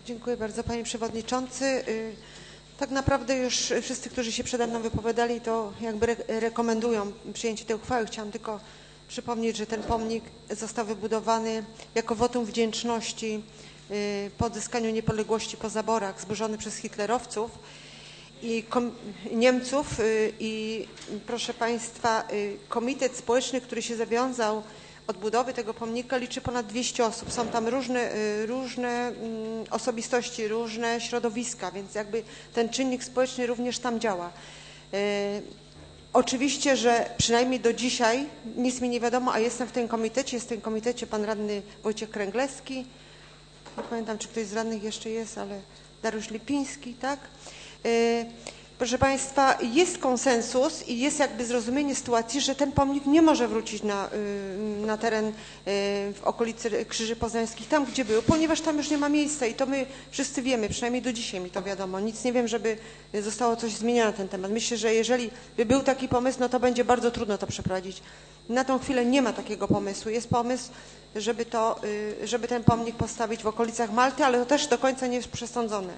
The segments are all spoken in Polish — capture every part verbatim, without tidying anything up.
Dziękuję bardzo, panie przewodniczący. Tak naprawdę już wszyscy, którzy się przede mną wypowiadali, to jakby re rekomendują przyjęcie tej uchwały. Chciałam tylko przypomnieć, że ten pomnik został wybudowany jako wotum wdzięczności po odzyskaniu niepodległości po zaborach zburzony przez hitlerowców i Niemców i proszę państwa, komitet społeczny, który się zawiązał od budowy tego pomnika, liczy ponad dwieście osób. Są tam różne, różne osobistości, różne środowiska, więc jakby ten czynnik społeczny również tam działa. Oczywiście, że przynajmniej do dzisiaj nic mi nie wiadomo, a jestem w tym komitecie, jest w tym komitecie pan radny Wojciech Kręglewski, nie pamiętam, czy ktoś z radnych jeszcze jest, ale Dariusz Lipiński, tak? Proszę państwa, jest konsensus i jest jakby zrozumienie sytuacji, że ten pomnik nie może wrócić na, na teren w okolicy Krzyży Poznańskich, tam gdzie był, ponieważ tam już nie ma miejsca i to my wszyscy wiemy, przynajmniej do dzisiaj mi to wiadomo. Nic nie wiem, żeby zostało coś zmienione na ten temat. Myślę, że jeżeli by był taki pomysł, no to będzie bardzo trudno to przeprowadzić. Na tą chwilę nie ma takiego pomysłu. Jest pomysł, żeby, to, żeby ten pomnik postawić w okolicach Malty, ale to też do końca nie jest przesądzone.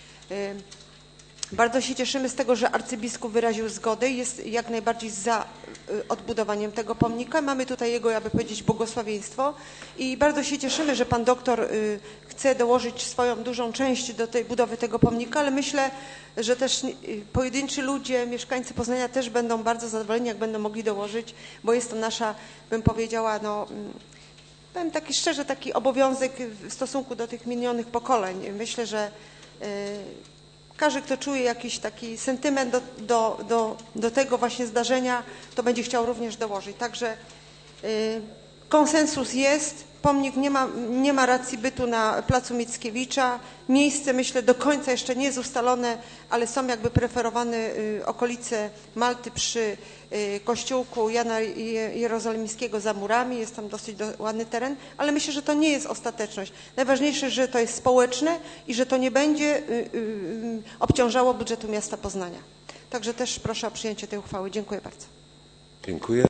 Bardzo się cieszymy z tego, że arcybiskup wyraził zgodę i jest jak najbardziej za odbudowaniem tego pomnika. Mamy tutaj jego, jakby powiedzieć, błogosławieństwo i bardzo się cieszymy, że pan doktor chce dołożyć swoją dużą część do tej budowy tego pomnika, ale myślę, że też pojedynczy ludzie, mieszkańcy Poznania też będą bardzo zadowoleni, jak będą mogli dołożyć, bo jest to nasza, bym powiedziała, no, powiem taki szczerze, taki obowiązek w stosunku do tych minionych pokoleń. Myślę, że każdy, kto czuje jakiś taki sentyment do, do, do, do tego właśnie zdarzenia, to będzie chciał również dołożyć. Także y, konsensus jest, pomnik nie ma, nie ma racji bytu na placu Mickiewicza. Miejsce, myślę, do końca jeszcze nie jest ustalone, ale są jakby preferowane y, okolice Malty przy y, kościółku Jana Jerozolimskiego za murami. Jest tam dosyć do, ładny teren, ale myślę, że to nie jest ostateczność. Najważniejsze, że to jest społeczne i że to nie będzie y, y, y, obciążało budżetu miasta Poznania. Także też proszę o przyjęcie tej uchwały. Dziękuję bardzo. Dziękuję.